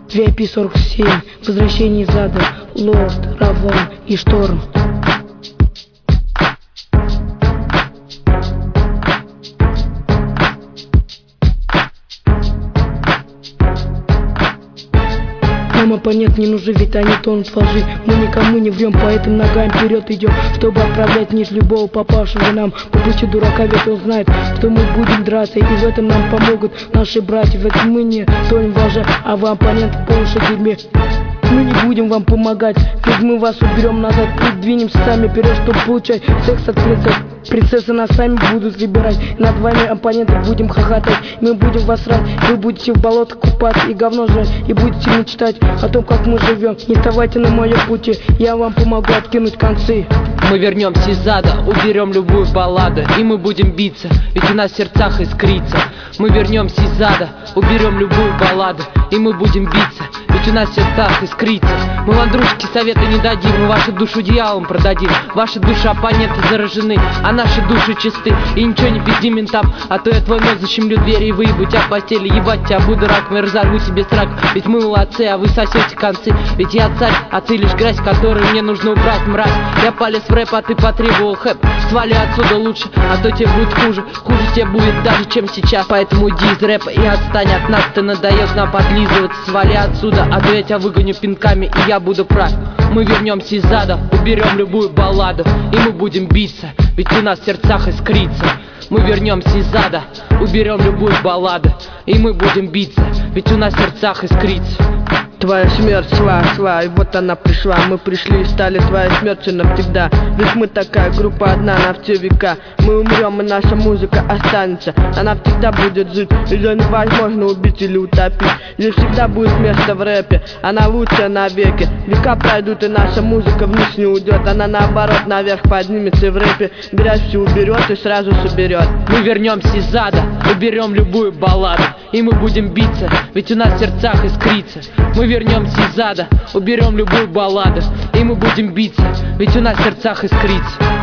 VIP-47, возвращение из ада, Лорд, Равон и Шторм. Нам оппонент не нужен, ведь они тонут во лжи. Мы никому не врем, поэтому ногами вперед идем, чтобы отправлять ниже любого попавшего нам по пути дурака, ведь он знает, что мы будем драться, и в этом нам помогут наши братья. Ведь мы не тонем во лжи, а вы оппонент по уши дерьме. Мы не будем вам помогать, ведь мы вас уберем назад и двинемся сами вперед, чтобы получать секс от принцесс. Принцессы нас сами будут выбирать, над вами оппоненты будем хохотать. Мы будем вас рать, вы будете в болотах купаться и говно жрать, и будете мечтать о том, как мы живем. Не вставайте на моем пути, я вам помогу откинуть концы. Мы вернемся из ада, уберем любую балладу, и мы будем биться, ведь у нас в сердцах искрится. Мы вернемся из ада, уберем любую балладу, и мы будем биться, ведь у нас в сердцах искрится. Мы вам, дружки, советы не дадим, мы вашу душу дьяволам продадим. Ваши души оппоненты заражены, а наши души чисты. И ничего не пизди ментам, а то я твой мозг защемлю двери и выебу тебя в постели. Ебать тебя буду раком и разорву тебе срак. Ведь мы молодцы, а вы сосете концы. Ведь я царь, а ты лишь грязь, которую мне нужно убрать, мразь. Я полез в рэп, а ты потребовал хэп. Свали отсюда лучше, а то тебе будет хуже. Хуже тебе будет даже, чем сейчас. Поэтому иди из рэпа и отстань от нас. Ты надоел нам подлизываться, свали отсюда, а то я тебя выгоню пинками, и я буду прав. Мы вернемся из ада, уберем любую балладу, и мы будем биться, ведь у нас в сердцах искрится. Мы вернемся из ада, уберем любую балладу, и мы будем биться, ведь у нас в сердцах искрится. Твоя смерть шла, и вот она пришла. Мы пришли и стали твоей смертью навсегда. Ведь мы такая группа одна на все века. Мы умрем, и наша музыка останется. Она всегда будет жить, ее невозможно убить или утопить. Ей всегда будет место в рэпе, она лучшая навеки. Века пройдут, и наша музыка вниз не уйдет. Она наоборот наверх поднимется, и в рэпе грязь всю уберет и сразу соберет. Мы вернемся из ада, уберем любую балладу, и мы будем биться, ведь у нас в сердцах искрится. Мы вернемся из ада, уберем любую балладу, и мы будем биться, ведь у нас в сердцах искрится.